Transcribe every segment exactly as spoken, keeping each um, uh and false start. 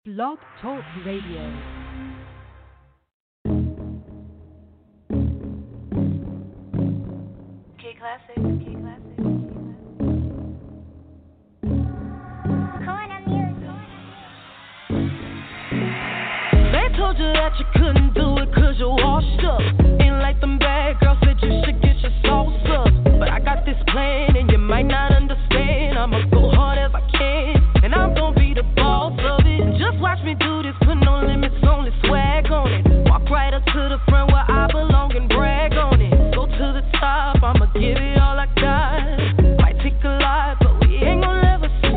Blog Talk Radio. K Classic, K Classic. They told you that you couldn't do it cause you're washed up. Ain't like them bad girls said you should get your sauce up. But I got this plan and you might not understand. I'ma go hard as I can and I'm gonna be the boss of it. And just watch me do this, put no limits, only swag on it. Walk right up to the front where I belong and brag on it. Go to the top, I'ma give it all I got. Might take a lot, but we ain't gonna ever stop.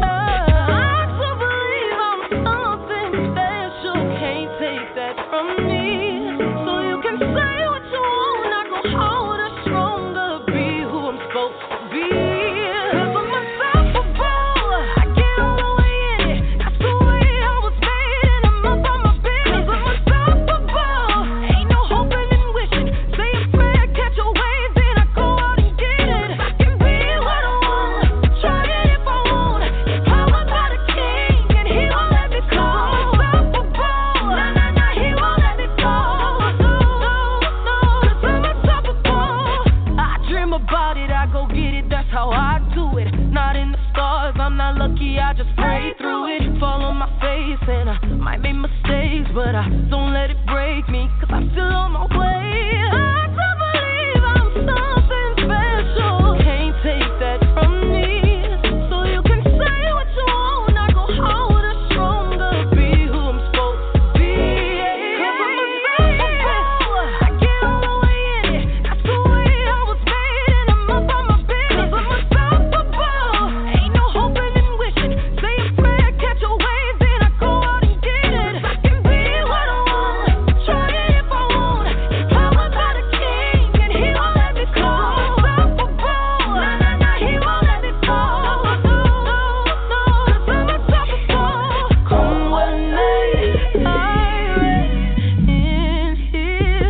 I still believe I'm something special, can't take that from me. So you can say what you want, I go harder, stronger, be who I'm supposed to be. Cause I'm unstoppable, I get all the way in it. That's the way I was made and I'm up on my business. Cause I'm unstoppable, ain't no hoping and wishing. Say a prayer, catch a wave, then I go out and get it. I can be what I want, try it if I want. Powered by the king and he won't let me go. Unstoppable, nah nah nah, he won't let me go. No, no, no, cause I'm unstoppable. I dream about it, I go get it, that's how I do it. Not in the stars, I'm not lucky, I just pray through it. Fall on my face and I might make mistakes, but I don't let it break me, cause I'm still on my way. I still believe I'm something special, can't take that from me. So you can say what you want, I go harder, stronger, be who I'm supposed to be. Cause I'm unstoppable, I get all the way in it. That's the way I was made and I'm up on my business. Cause I'm unstoppable, ain't no hoping and wishing. Say a prayer, catch a wave, then I go out and get it. I can be what I want, try it if I want. Powered by the king and he won't let me go. Unstoppable, nah nah nah, he won't let me go. No, no, no, cause I'm unstoppable. Come what may, I rest in his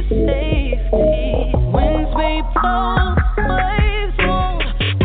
safety. Winds may blow, waves won't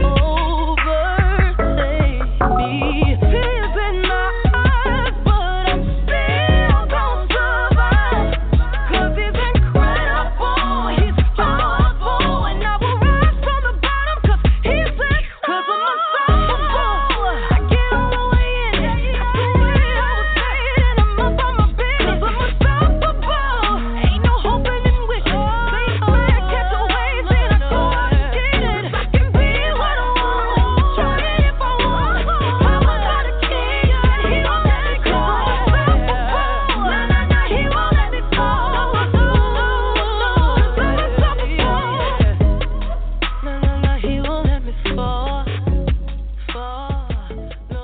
overtake me. Tears in my eyes, but I'm still gonna survive. Cause he's incredible, he's powerful, and I will rise from the bottom cause he's incredible. Cause I'm unstoppable, I get all the way in it. That's the way I was made and I'm up on my business. Cause I'm unstoppable, ain't no hoping and wishing. Say a prayer, catch a wave, then I go out and get it. I can be what I want, try it if I want. Powered by the king and he won't let me go. Unstoppable, nah nah nah, he won't let me go. No, no, no, cause I'm unstoppable. Nah nah nah, he won't let me fall, fall, no.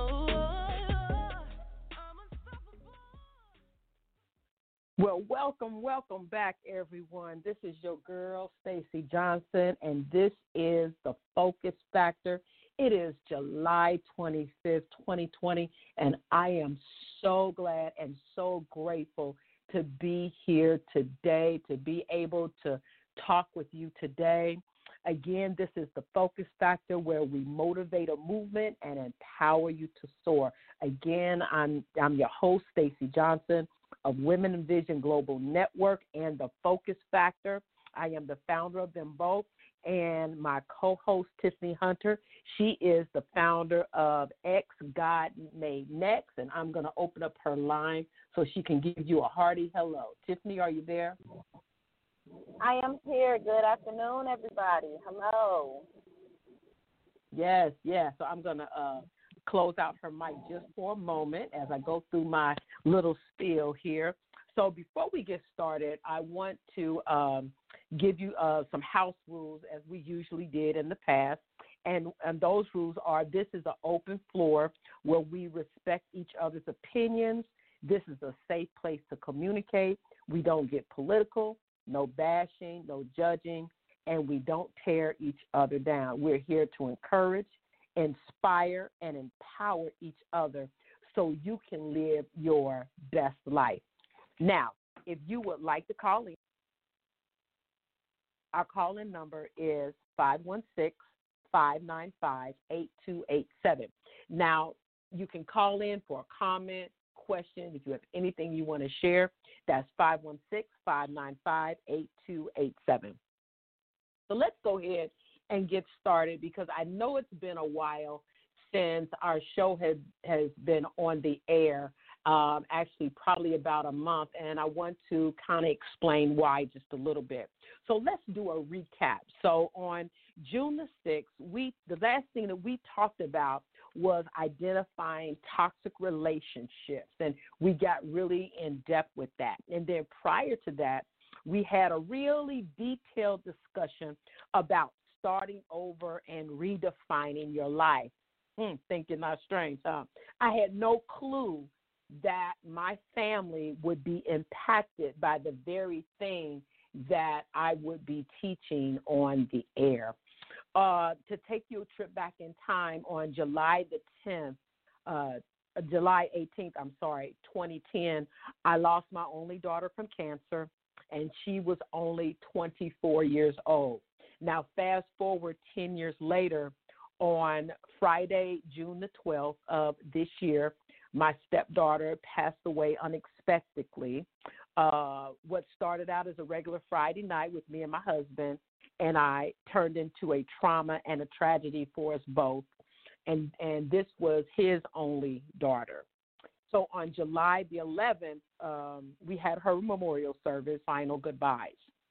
I'm unstoppable. Well, welcome, welcome back, everyone. This is your girl, Stacey Johnson, and this is the Focus Factor. It is July twenty-fifth, twenty twenty, and I am so glad and so grateful to be here today, to be able to talk with you today. Again, this is the Focus Factor where we motivate a movement and empower you to soar. Again, I'm I'm your host, Stacey Johnson of Women in Vision Global Network and the Focus Factor. I am the founder of them both, and my co-host, Tiffany Hunter, she is the founder of X God Made Next, and I'm going to open up her line so she can give you a hearty hello. Tiffany, are you there? I am here. Good afternoon, everybody. Hello. Yes, yes. So I'm going to uh, close out her mic just for a moment as I go through my little spiel here. So before we get started, I want to um, give you uh, some house rules as we usually did in the past. And, and those rules are: this is an open floor where we respect each other's opinions. This is a safe place to communicate. We don't get political, no bashing, no judging, and we don't tear each other down. We're here to encourage, inspire, and empower each other so you can live your best life. Now, if you would like to call in, our call-in number is five one six, five nine five, eight two eight seven. Now, you can call in for a comment, question, if you have anything you want to share, that's five one six, five nine five, eight two eight seven. So let's go ahead and get started because I know it's been a while since our show has, has been on the air, um, actually probably about a month, and I want to kind of explain why just a little bit. So let's do a recap. So on June the sixth, we the last thing that we talked about was identifying toxic relationships, and we got really in depth with that. And then prior to that, we had a really detailed discussion about starting over and redefining your life. Hmm, think you're not strange, huh? I had no clue that my family would be impacted by the very thing that I would be teaching on the air. Uh, to take you a trip back in time, on July the tenth, uh, July eighteenth, I'm sorry, twenty ten, I lost my only daughter from cancer, and she was only twenty-four years old. Now, fast forward ten years later, on Friday, June the twelfth of this year, my stepdaughter passed away unexpectedly. Uh, what started out as a regular Friday night with me and my husband and I turned into a trauma and a tragedy for us both. And, and this was his only daughter. So on July the eleventh, um, we had her memorial service, final goodbyes.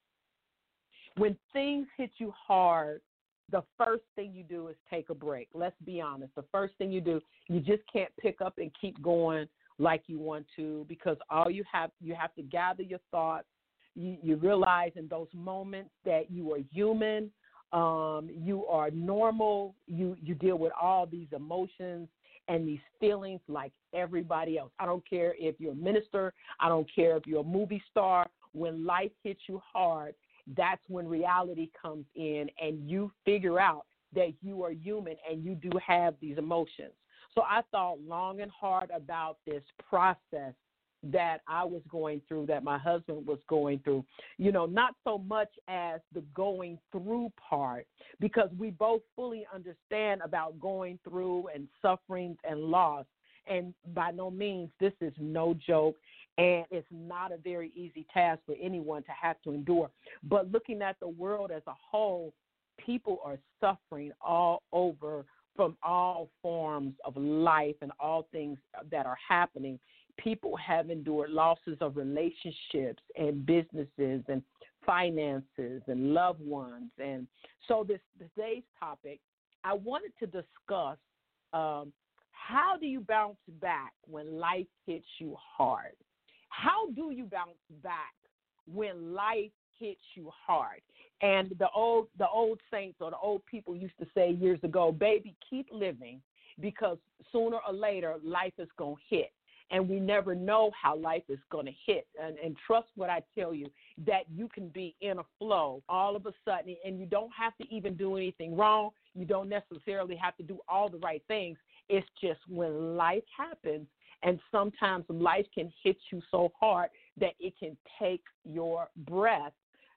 When things hit you hard, the first thing you do is take a break. Let's be honest. The first thing you do, you just can't pick up and keep going like you want to, because all you have, you have to gather your thoughts. You, you realize in those moments that you are human, um, you are normal, you, you deal with all these emotions and these feelings like everybody else. I don't care if you're a minister. I don't care if you're a movie star. When life hits you hard, that's when reality comes in and you figure out that you are human and you do have these emotions. So I thought long and hard about this process that I was going through, that my husband was going through, you know, not so much as the going through part, because we both fully understand about going through and sufferings and loss. And by no means, this is no joke, and it's not a very easy task for anyone to have to endure. But looking at the world as a whole, people are suffering all over from all forms of life and all things that are happening. People have endured losses of relationships and businesses and finances and loved ones. And so this today's topic, I wanted to discuss um, how do you bounce back when life hits you hard? How do you bounce back when life hits you hard? And the old the old saints or the old people used to say years ago, baby, keep living, because sooner or later life is going to hit. And we never know how life is going to hit. And, and trust what I tell you, that you can be in a flow all of a sudden, and you don't have to even do anything wrong. You don't necessarily have to do all the right things. It's just when life happens, and sometimes life can hit you so hard that it can take your breath.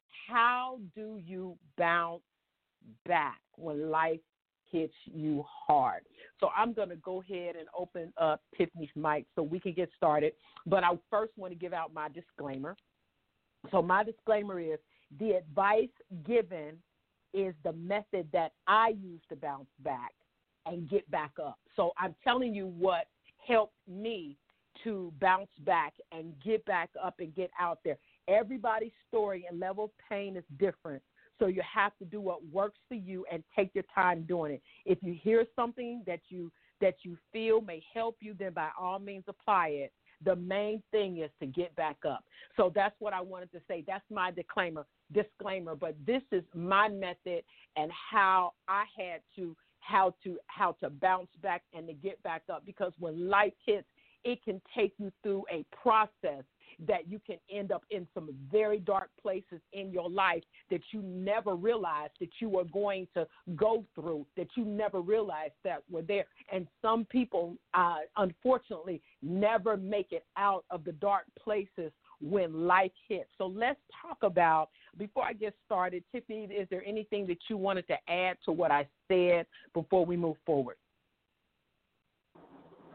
How do you bounce back when life hits you hard? So I'm going to go ahead and open up Tiffany's mic so we can get started. But I first want to give out my disclaimer. So my disclaimer is the advice given is the method that I use to bounce back and get back up. So I'm telling you what helped me to bounce back and get back up and get out there. Everybody's story and level of pain is different. So you have to do what works for you and take your time doing it. If you hear something that you that you feel may help you, then by all means apply it. The main thing is to get back up. So that's what I wanted to say. That's my disclaimer. Disclaimer. But this is my method and how I had to how to how to bounce back and to get back up. Because when life hits, it can take you through a process that you can end up in some very dark places in your life that you never realized that you were going to go through, that you never realized that were there. And some people, uh, unfortunately, never make it out of the dark places when life hits. So let's talk about, before I get started, Tiffany, is there anything that you wanted to add to what I said before we move forward?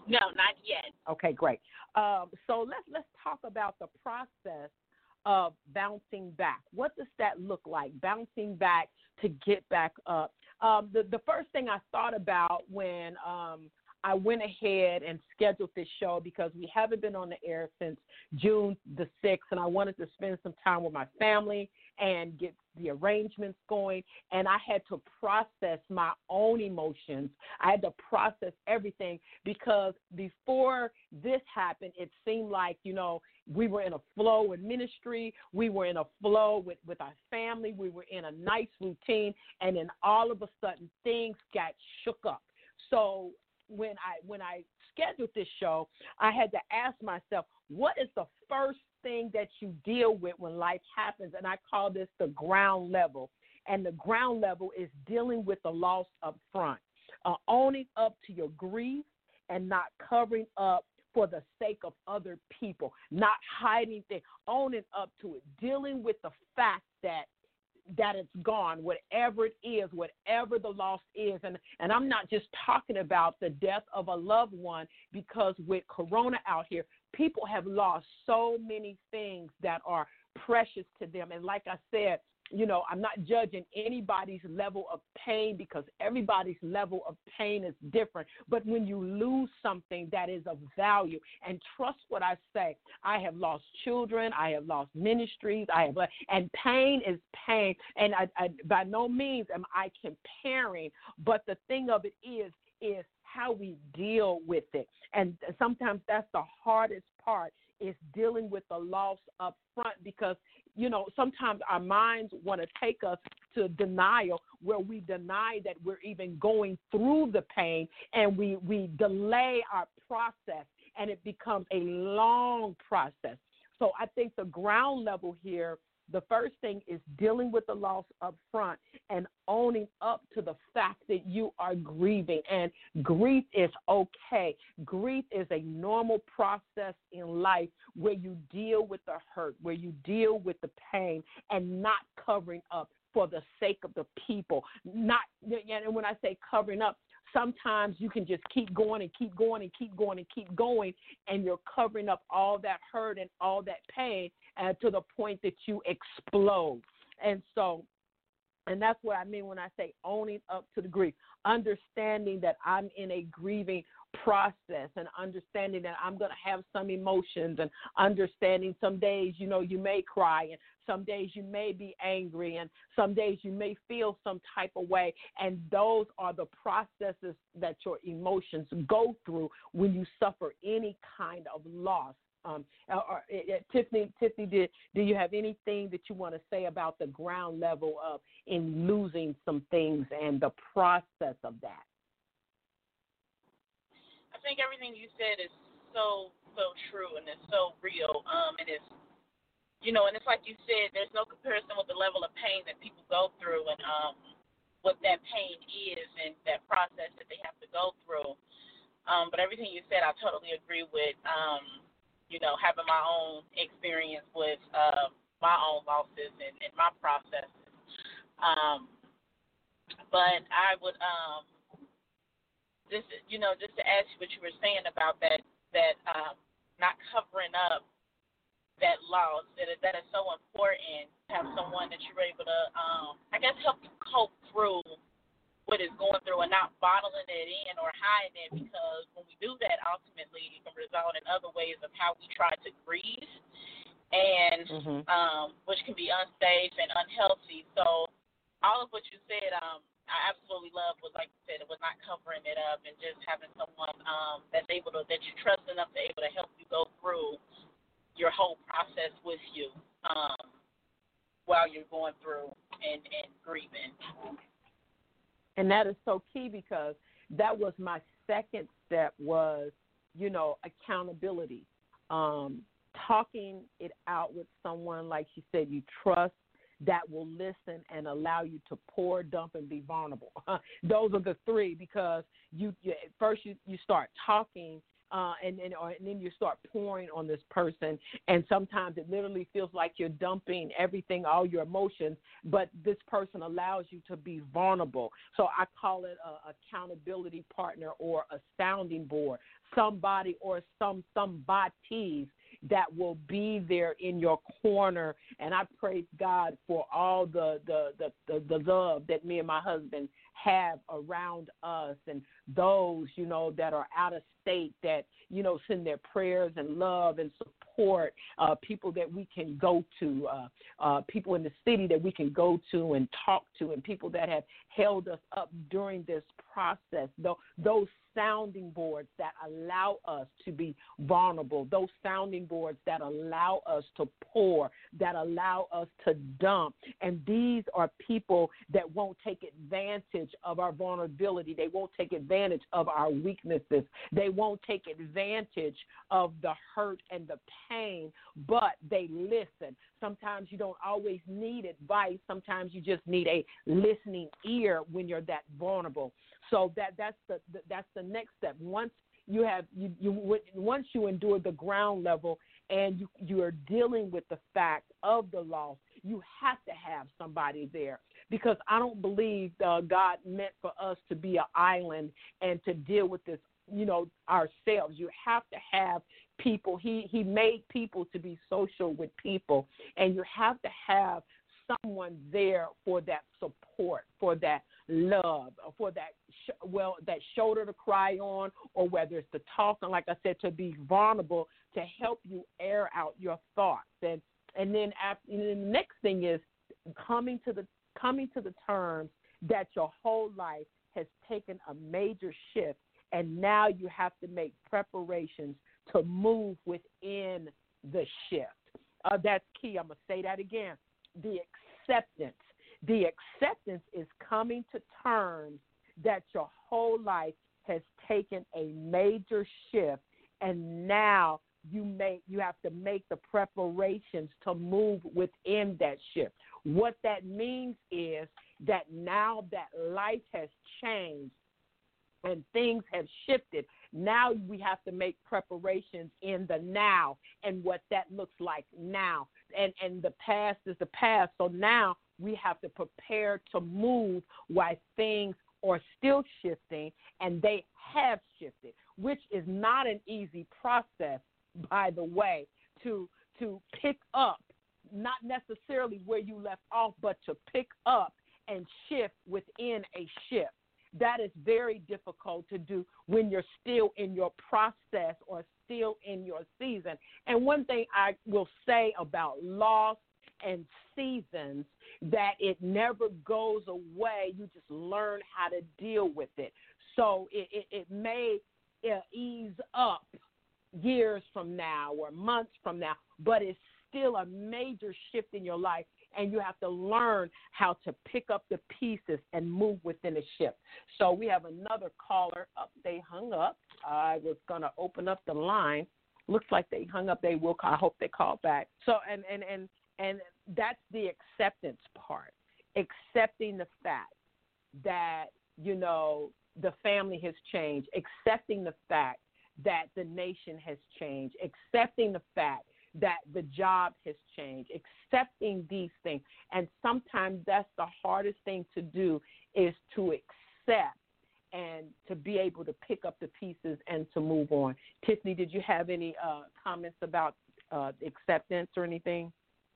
No, not yet. Okay, great. Um, so let's let's talk about the process of bouncing back. What does that look like? Bouncing back to get back up. Um, the the first thing I thought about when um, I went ahead and scheduled this show, because we haven't been on the air since June the sixth, and I wanted to spend some time with my family and get the arrangements going, and I had to process my own emotions. I had to process everything, because before this happened, it seemed like, you know, we were in a flow in ministry. We were in a flow with, with our family. We were in a nice routine, and then all of a sudden things got shook up. So when I when I scheduled this show, I had to ask myself, what is the first thing that you deal with when life happens? And I call this the ground level. And the ground level is dealing with the loss up front, uh, owning up to your grief and not covering up for the sake of other people, not hiding things, owning up to it, dealing with the fact that that it's gone, whatever it is, whatever the loss is. And, and I'm not just talking about the death of a loved one, because with Corona out here, people have lost so many things that are precious to them. And like I said, you know, I'm not judging anybody's level of pain, because everybody's level of pain is different. But when you lose something that is of value, and trust what I say, I have lost children, I have lost ministries, I have, and pain is pain. And I, I, by no means am I comparing, but the thing of it is, is how we deal with it. And sometimes that's the hardest part, is dealing with the loss up front, because, you know, sometimes our minds want to take us to denial, where we deny that we're even going through the pain, and we, we delay our process, and it becomes a long process. So I think the ground level here, the first thing is dealing with the loss up front and owning up to the fact that you are grieving. And grief is okay. Grief is a normal process in life, where you deal with the hurt, where you deal with the pain, and not covering up for the sake of the people. Not, and when I say covering up, sometimes you can just keep going and keep going and keep going and keep going, and you're covering up all that hurt and all that pain, uh, to the point that you explode. And so, and that's what I mean when I say owning up to the grief, understanding that I'm in a grieving process, and understanding that I'm going to have some emotions, and understanding some days, you know, you may cry, and some days you may be angry, and some days you may feel some type of way. And those are the processes that your emotions go through when you suffer any kind of loss. Um, or, or, uh, Tiffany, Tiffany, did do you have anything that you want to say about the ground level of in losing some things and the process of that? I think everything you said is so, so true, and it's so real. Um, and it's, you know, and it's like you said, there's no comparison with the level of pain that people go through, and um, what that pain is, and that process that they have to go through. Um, but everything you said, I totally agree with. Um, you know, having my own experience with uh, my own losses and, and my processes. Um, but I would, um, just, you know, just to ask you what you were saying about that, that um, not covering up that loss, that is, that is so important, to have someone that you're able to, um, I guess, help you cope through what is going through, and not bottling it in or hiding it, because when we do that, ultimately it can result in other ways of how we try to grieve, and mm-hmm. um, which can be unsafe and unhealthy. So all of what you said, um, I absolutely love was, like you said, it was not covering it up, and just having someone um, that's able to, that you trust enough to able to help you go through your whole process with you um, while you're going through and, and grieving. And that is so key, because that was my second step was, you know, accountability, um, talking it out with someone, like you said, you trust, that will listen and allow you to pour, dump, and be vulnerable. Those are the three, because you, you first you, you start talking, uh, and, and, or, and then you start pouring on this person, and sometimes it literally feels like you're dumping everything, all your emotions, but this person allows you to be vulnerable. So I call it a accountability partner, or a sounding board, somebody or some somebodies that will be there in your corner. And I praise God for all the the, the, the the love that me and my husband have around us, and those, you know, that are out of state that, you know, send their prayers and love and support, uh, people that we can go to, uh, uh, people in the city that we can go to and talk to, and people that have held us up during this process. Th- those sounding boards that allow us to be vulnerable, those sounding boards that allow us to pour, that allow us to dump. And these are people that won't take advantage of our vulnerability. They won't take advantage of our weaknesses. They won't take advantage of the hurt and the pain, but they listen. Sometimes you don't always need advice. Sometimes you just need a listening ear when you're that vulnerable. So that that's the, the that's the next step. Once you have you, you once you endure the ground level and you you are dealing with the fact of the loss, you have to have somebody there, because I don't believe uh, God meant for us to be an island and to deal with this, you know, ourselves. You have to have people. He he made people to be social with people, and you have to have someone there for that support, for that love, for that sh- well, that shoulder to cry on, or whether it's to talk, and like I said, to be vulnerable, to help you air out your thoughts. And and then after, and then the next thing is coming to the coming to the terms that your whole life has taken a major shift, and now you have to make preparations to move within the shift. Uh, that's key. I'm gonna say that again. The acceptance. The acceptance is coming to terms that your whole life has taken a major shift, and now you make you have to make the preparations to move within that shift. What that means is that now that life has changed and things have shifted, now we have to make preparations in the now and what that looks like now. And and the past is the past. So now we have to prepare to move while things are still shifting, and they have shifted, which is not an easy process, by the way, to to pick up, not necessarily where you left off, but to pick up and shift within a shift. That is very difficult to do when you're still in your process or still in your season. And one thing I will say about loss and seasons, that it never goes away. You just learn how to deal with it. So it, it, it may uh, ease up years from now or months from now, but it's still a major shift in your life, and you have to learn how to pick up the pieces and move within a shift. So we have another caller up. They hung up. I was going to open up the line. Looks like they hung up. They will call. I hope they call back. So, and, and, and, and that's the acceptance part, accepting the fact that, you know, the family has changed, accepting the fact that the nation has changed, accepting the fact that the job has changed, accepting these things. And sometimes that's the hardest thing to do, is to accept and to be able to pick up the pieces and to move on. Tiffany, did you have any uh, comments about uh, acceptance or anything?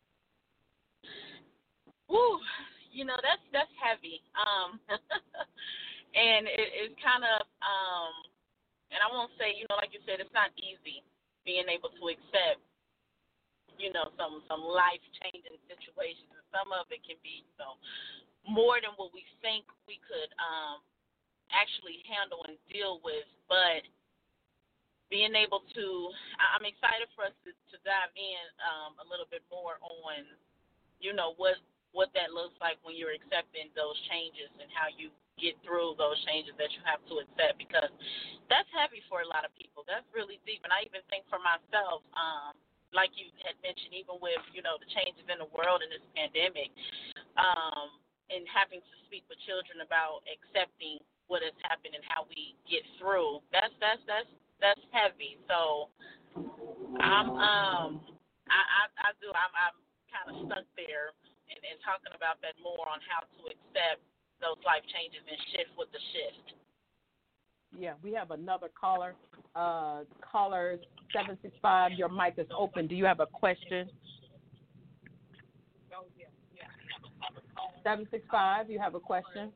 Ooh, you know, that's that's heavy. Um, and it, it's kind of, um, and I won't say, you know, like you said, it's not easy being able to accept, you know, some, some life-changing situations. And some of it can be, you know, more than what we think we could um, actually handle and deal with. But being able to, I'm excited for us to, to dive in um, a little bit more on, you know, what what that looks like when you're accepting those changes and how you get through those changes that you have to accept, because that's heavy for a lot of people. That's really deep. And I even think for myself, um, like you had mentioned, even with, you know, the changes in the world in this pandemic, um, and having to speak with children about accepting what has happened and how we get through, that's that's that's that's heavy. So I'm um I I, I do I'm I'm kind of stuck there and, and talking about that more on how to accept those life changes and shift with the shift. Yeah, we have another caller. Uh, caller seven six five, your mic is open. Do you have a question? seven six five, you have a question?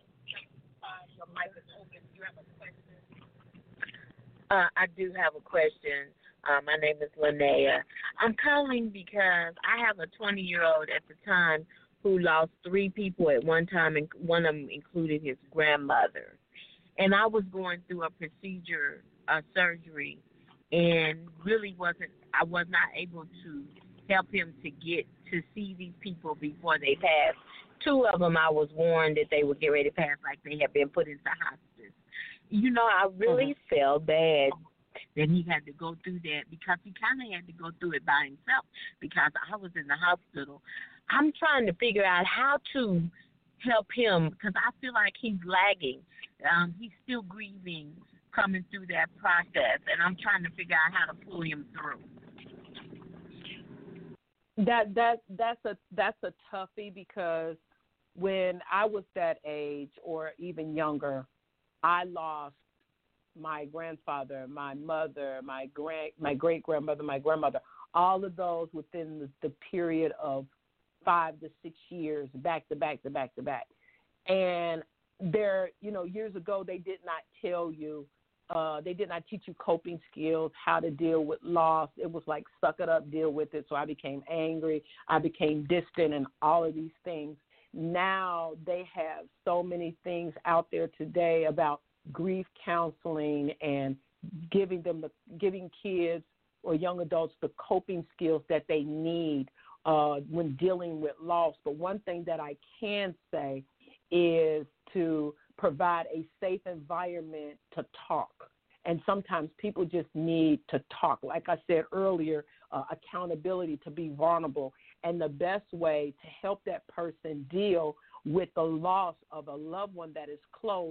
Uh, I do have a question. Uh, my name is Linnea. I'm calling because I have a twenty-year-old at the time who lost three people at one time, and one of them included his grandmother. And I was going through a procedure, a surgery, and really wasn't, I was not able to help him to get to see these people before they passed. Two of them, I was warned that they would get ready to pass, like they had been put into hospice. You know, I really mm-hmm. felt bad that he had to go through that, because he kind of had to go through it by himself, because I was in the hospital. I'm trying to figure out how to help him, because I feel like he's lagging. Um, he's still grieving, coming through that process, and I'm trying to figure out how to pull him through. That that that's a that's a toughie, because when I was that age or even younger, I lost my grandfather, my mother, my grand my great grandmother, my grandmother, all of those within the, the period of five to six years, back to back to back to back. And there, you know, years ago they did not tell you, uh, they did not teach you coping skills, how to deal with loss. It was like, suck it up, deal with it. So I became angry, I became distant, and all of these things. Now they have so many things out there today about grief counseling and giving them the giving kids or young adults the coping skills that they need uh, when dealing with loss. But one thing that I can say is to provide a safe environment to talk. And sometimes people just need to talk. Like I said earlier, uh, accountability, to be vulnerable. And the best way to help that person deal with the loss of a loved one that is close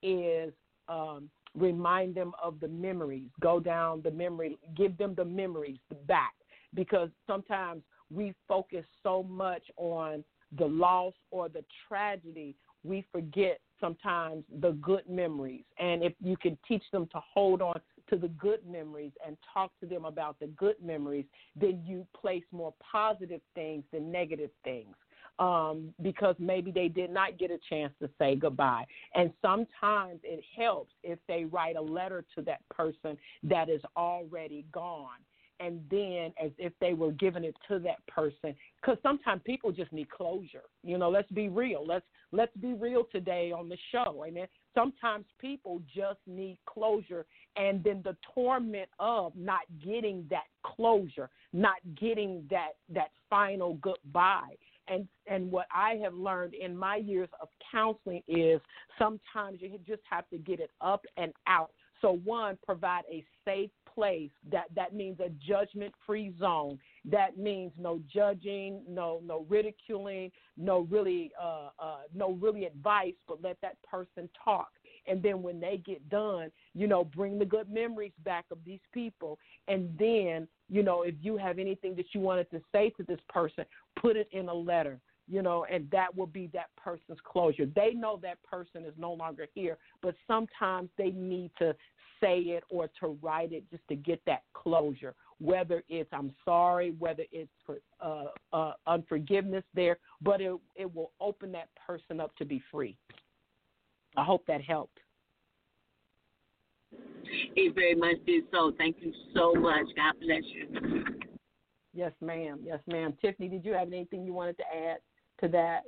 is um, remind them of the memories. Go down the memory, give them the memories back. Because sometimes we focus so much on the loss or the tragedy, we forget sometimes the good memories. And if you can teach them to hold on to the good memories and talk to them about the good memories, then you place more positive things than negative things, um, because maybe they did not get a chance to say goodbye. And sometimes it helps if they write a letter to that person that is already gone, and then as if they were giving it to that person, because sometimes people just need closure. You know, let's be real. Let's let's be real today on the show. Amen. Sometimes people just need closure, and then the torment of not getting that closure, not getting that that final goodbye. And and what I have learned in my years of counseling is sometimes you just have to get it up and out. So one, provide a safe place. That that means a judgment-free zone. That means no judging, no no ridiculing, no really uh, uh, no really advice, but let that person talk. And then when they get done, you know, bring the good memories back of these people. And then, you know, if you have anything that you wanted to say to this person, put it in a letter. You know, and that will be that person's closure. They know that person is no longer here, but sometimes they need to say it or to write it just to get that closure, whether it's I'm sorry, whether it's for uh, uh, unforgiveness there, but it, it will open that person up to be free. I hope that helped. It very much did so. Thank you so much. God bless you. Yes, ma'am. Yes, ma'am. Tiffany, did you have anything you wanted to add to that?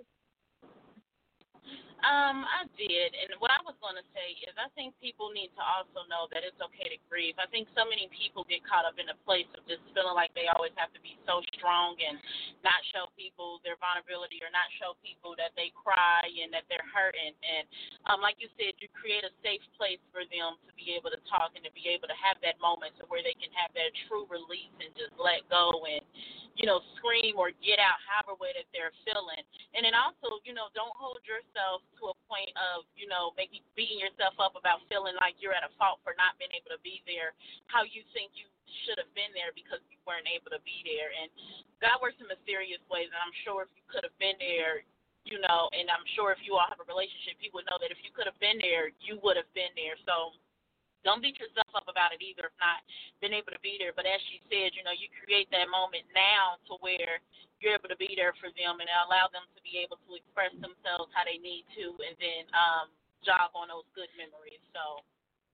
Um, I did, and what I was going to say is I think people need to also know that it's okay to grieve. I think so many people get caught up in a place of just feeling like they always have to be so strong and not show people their vulnerability or not show people that they cry and that they're hurting. And um, like you said, you create a safe place for them to be able to talk and to be able to have that moment to where they can have that true release and just let go and, you know, scream or get out however way that they're feeling. And then also, you know, don't hold yourself to a point of, you know, maybe beating yourself up about feeling like you're at a fault for not being able to be there, how you think you should have been there because you weren't able to be there. And God works in mysterious ways, and I'm sure if you could have been there, you know, and I'm sure if you all have a relationship, you would know that if you could have been there, you would have been there. So don't beat yourself up about it either if not been able to be there. But as she said, you know, you create that moment now to where you're able to be there for them and allow them to be able to express themselves how they need to, and then um, jog on those good memories. So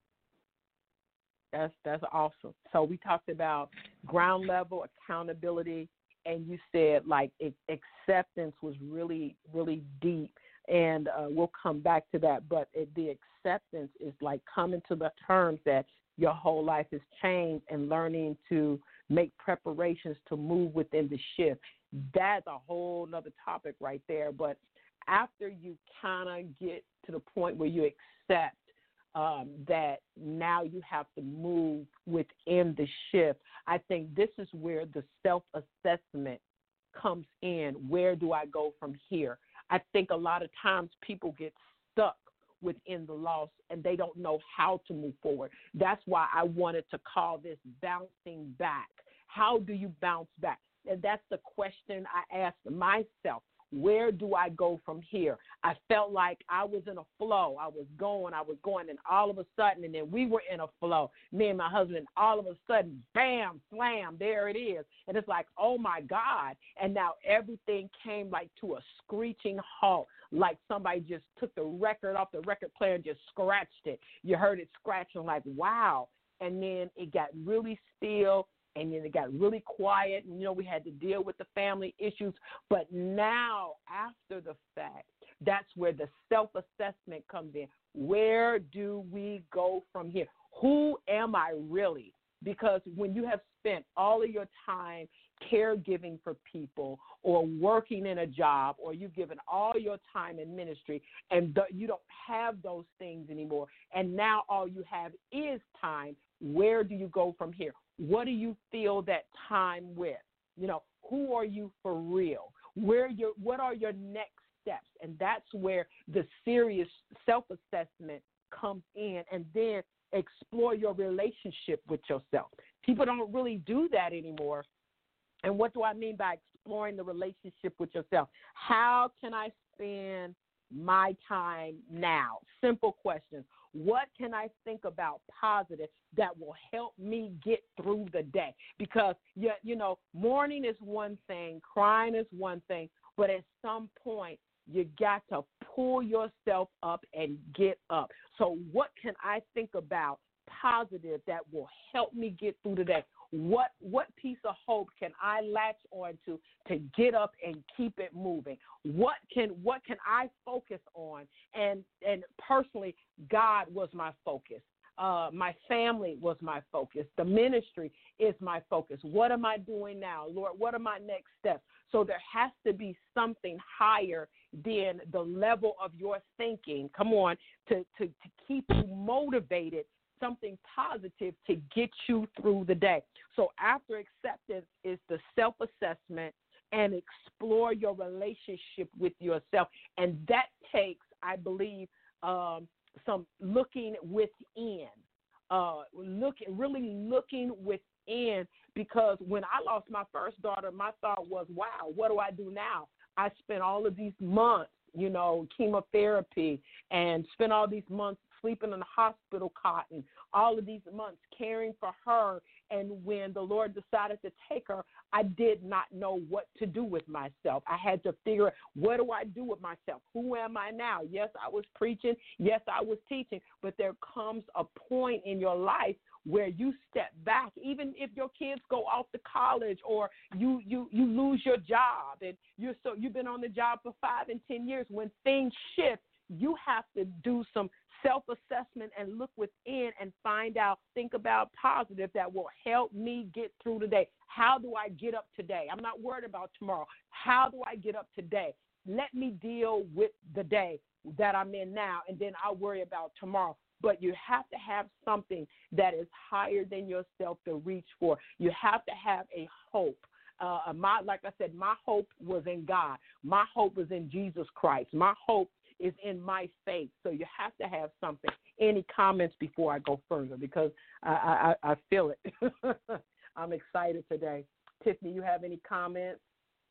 that's that's awesome. So we talked about ground level accountability, and you said like it, acceptance was really really deep. And uh, we'll come back to that. But it, the acceptance is like coming to the terms that your whole life has changed and learning to make preparations to move within the shift. That's a whole nother topic right there. But after you kind of get to the point where you accept um, that now you have to move within the shift, I think this is where the self-assessment comes in. Where do I go from here? I think a lot of times people get stuck within the loss and they don't know how to move forward. That's why I wanted to call this bouncing back. How do you bounce back? And that's the question I asked myself. Where do I go from here? I felt like I was in a flow. I was going, I was going, and all of a sudden, and then we were in a flow, me and my husband, and all of a sudden, bam, slam, there it is. And it's like, oh, my God. And now everything came like to a screeching halt, like somebody just took the record off the record player and just scratched it. You heard it scratching like, wow. And then it got really still. And then it got really quiet, and, you know, we had to deal with the family issues. But now, after the fact, that's where the self-assessment comes in. Where do we go from here? Who am I really? Because when you have spent all of your time caregiving for people or working in a job, or you've given all your time in ministry, and the, you don't have those things anymore, and now all you have is time, where do you go from here? What do you fill that time with? You know, who are you for real? Where your what are your next steps? And that's where the serious self-assessment comes in, and then explore your relationship with yourself. People don't really do that anymore. And what do I mean by exploring the relationship with yourself? How can I spend my time now? Simple questions. What can I think about positive that will help me get through the day? Because, you, you know, mourning is one thing, crying is one thing, but at some point you got to pull yourself up and get up. So what can I think about positive that will help me get through the day? What what piece of hope can I latch onto to get up and keep it moving? What can what can I focus on? And and personally, God was my focus. Uh, my family was my focus. The ministry is my focus. What am I doing now, Lord? What are my next steps? So there has to be something higher than the level of your thinking. Come on, to to, to keep you motivated. Something positive to get you through the day. So after acceptance is the self-assessment and explore your relationship with yourself. And that takes, I believe, um, some looking within, uh, looking, really looking within, because when I lost my first daughter, my thought was, wow, what do I do now? I spent all of these months, you know, chemotherapy, and spent all these months sleeping in the hospital cot, and all of these months caring for her. And when the Lord decided to take her, I did not know what to do with myself. I had to figure out, what do I do with myself? Who am I now? Yes, I was preaching. Yes, I was teaching. But there comes a point in your life where you step back, even if your kids go off to college, or you you you lose your job, and you're so you've been on the job for five and ten years. When things shift, you have to do some self-assessment and look within and find out, think about positive that will help me get through the day. How do I get up today? I'm not worried about tomorrow. How do I get up today? Let me deal with the day that I'm in now, and then I'll worry about tomorrow. But you have to have something that is higher than yourself to reach for. You have to have a hope. Uh, my, like I said, my hope was in God. My hope was in Jesus Christ. My hope is in my faith. So you have to have something. Any comments before I go further? Because I, I, I feel it. I'm excited today. Tiffany, you have any comments?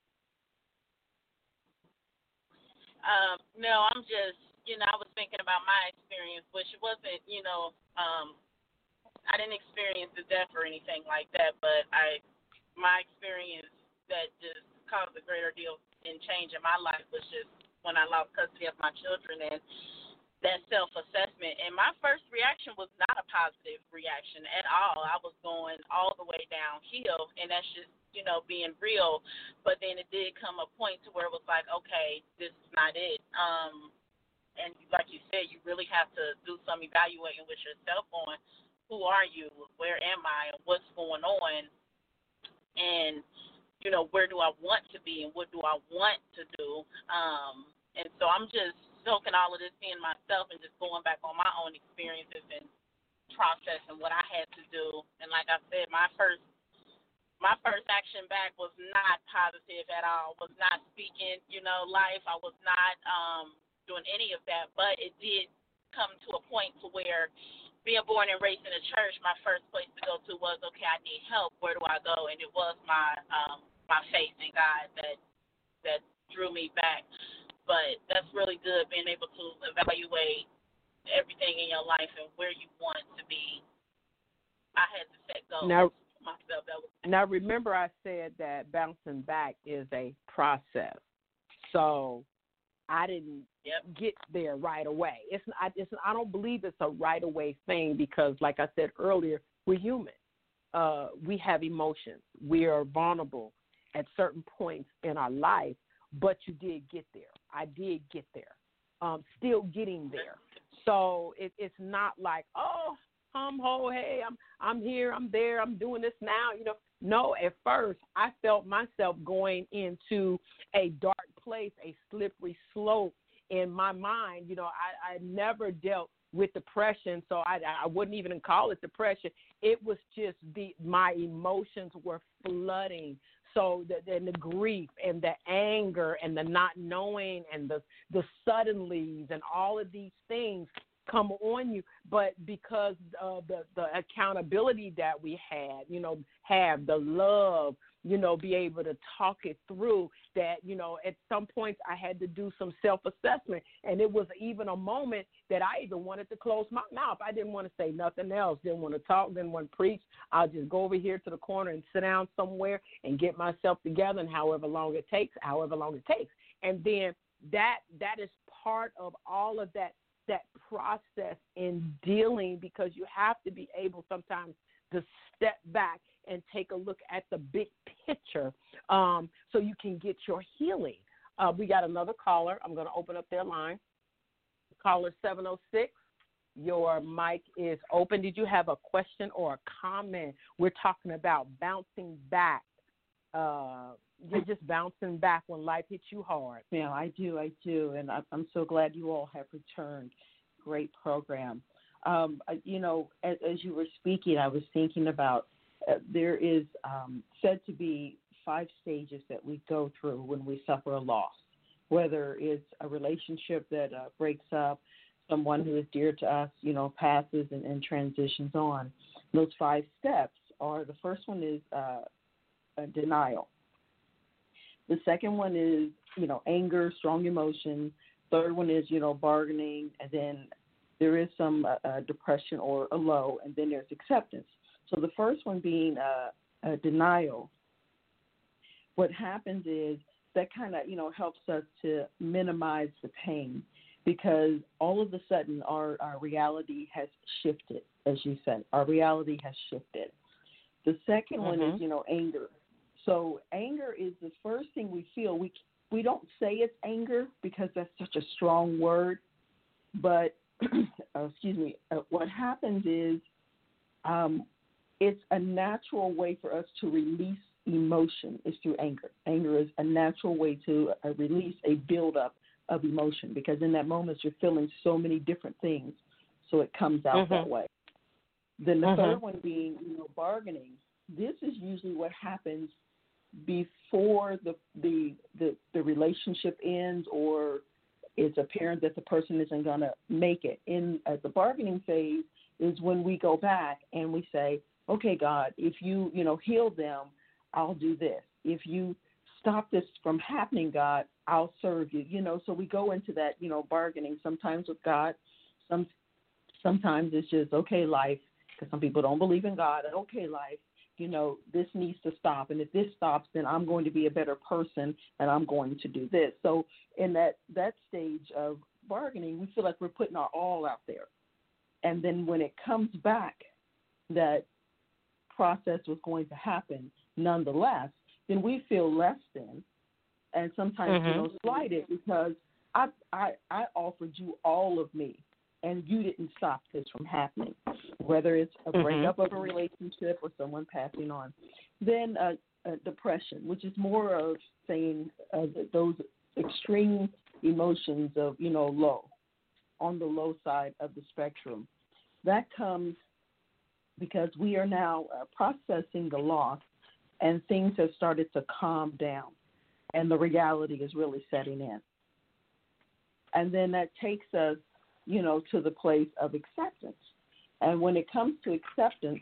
Um, no, I'm just, you know, I was thinking about my experience, which wasn't, you know, um, I didn't experience the death or anything like that, but I my experience that just caused a greater deal in change in my life was just when I lost custody of my children and that self-assessment. And my first reaction was not a positive reaction at all. I was going all the way downhill, and that's just, you know, being real. But then it did come a point to where it was like, okay, this is not it. Um, and like you said, you really have to do some evaluating with yourself on who are you, where am I, and what's going on, and, you know, where do I want to be and what do I want to do. Um, and so I'm just soaking all of this in myself and just going back on my own experiences and process and what I had to do. And like I said, my first my first action back was not positive at all, was not speaking, you know, life. I was not um, doing any of that, but it did come to a point to where being born and raised in a church, my first place to go to was, okay, I need help. Where do I go? And it was my um, my faith in God that that drew me back. But that's really good, being able to evaluate everything in your life and where you want to be. I had to set goals now, for myself. That was now, remember I said that bouncing back is a process. So I didn't yep. get there right away. It's I, it's I don't believe it's a right away thing because, like I said earlier, we're human. Uh, we have emotions. We are vulnerable at certain points in our life, but you did get there. I did get there. Um, still getting there. So it, it's not like, oh, hum ho, hey, I'm I'm here, I'm there, I'm doing this now. You know, no. At first, I felt myself going into a dark place, a slippery slope in my mind. You know, I, I never dealt with depression, so I, I wouldn't even call it depression. It was just the my emotions were flooding. So the, and the grief and the anger and the not knowing and the the suddenlies and all of these things come on you, but because of the, the accountability that we had, you know, have the love, you know, be able to talk it through that, you know, at some points I had to do some self-assessment. And it was even a moment that I even wanted to close my mouth. I didn't want to say nothing else, didn't want to talk, didn't want to preach. I'll just go over here to the corner and sit down somewhere and get myself together, and however long it takes, however long it takes. And then that that is part of all of that that process in dealing, because you have to be able sometimes to step back and take a look at the big picture um, so you can get your healing. Uh, we got another caller. I'm going to open up their line. Caller seven oh six, your mic is open. Did you have a question or a comment? We're talking about bouncing back. Uh, you're just bouncing back when life hits you hard. Yeah, I do, I do, and I'm so glad you all have returned. Great program. Um, you know, as, as you were speaking, I was thinking about uh, there is um, said to be five stages that we go through when we suffer a loss, whether it's a relationship that uh, breaks up, someone who is dear to us, you know, passes and, and transitions on. Those five steps are, the first one is uh, a denial. The second one is, you know, anger, strong emotion. Third one is, you know, bargaining. And then there is some uh, uh, depression or a low, and then there's acceptance. So the first one being uh, a denial, what happens is that kind of, you know, helps us to minimize the pain, because all of a sudden our, our reality has shifted, as you said. Our reality has shifted. The second Mm-hmm. one is, you know, anger. So anger is the first thing we feel. We we don't say it's anger because that's such a strong word, but uh, excuse me. Uh, what happens is um, it's a natural way for us to release emotion is through anger. Anger is a natural way to uh, release a buildup of emotion, because in that moment you're feeling so many different things, so it comes out Mm-hmm. that way. Then the Mm-hmm. third one being, you know, bargaining. This is usually what happens before the, the the the relationship ends, or it's apparent that the person isn't going to make it. In at the bargaining phase is when we go back and we say, okay, God, if you, you know, heal them, I'll do this. If you stop this from happening, God, I'll serve you. You know, so we go into that, you know, bargaining sometimes with God. Some Sometimes it's just, okay, life, because some people don't believe in God. Okay, life, you know, this needs to stop. And if this stops, then I'm going to be a better person and I'm going to do this. So in that, that stage of bargaining, we feel like we're putting our all out there. And then when it comes back, that process was going to happen nonetheless, then we feel less than and sometimes, mm-hmm. you know, slighted because I, I, I offered you all of me. And you didn't stop this from happening, whether it's a mm-hmm. breakup of a relationship or someone passing on. Then uh, uh, depression, which is more of saying uh, those extreme emotions of, you know, low, on the low side of the spectrum. That comes because we are now uh, processing the loss and things have started to calm down and the reality is really setting in. And then that takes us, you know, to the place of acceptance. And when it comes to acceptance,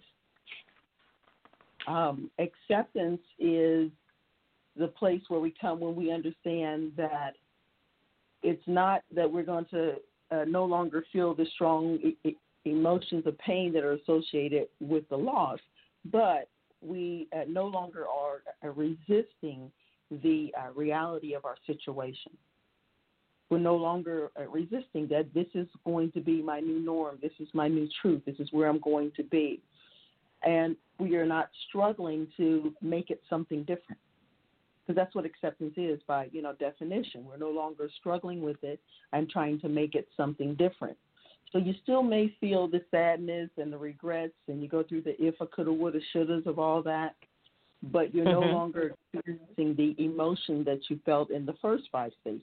um, acceptance is the place where we come when we understand that it's not that we're going to uh, no longer feel the strong e- emotions of pain that are associated with the loss, but we uh, no longer are uh, resisting the uh, reality of our situation. We're no longer uh, resisting that this is going to be my new norm. This is my new truth. This is where I'm going to be. And we are not struggling to make it something different. Because that's what acceptance is by, you know, definition. We're no longer struggling with it and trying to make it something different. So you still may feel the sadness and the regrets and you go through the if I coulda, woulda, shouldas of all that, but you're mm-hmm. no longer experiencing the emotion that you felt in the first five stages.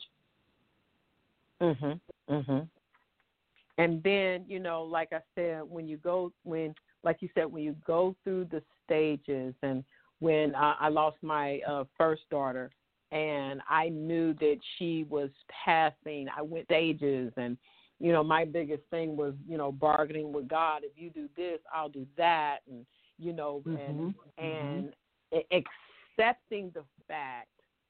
Mhm. Mhm. And then, you know, like I said, when you go, when, like you said, when you go through the stages, and when I, I lost my uh, first daughter, and I knew that she was passing, I went stages, and you know, my biggest thing was, you know, bargaining with God. If you do this, I'll do that, and you know, mm-hmm. and and mm-hmm. accepting the fact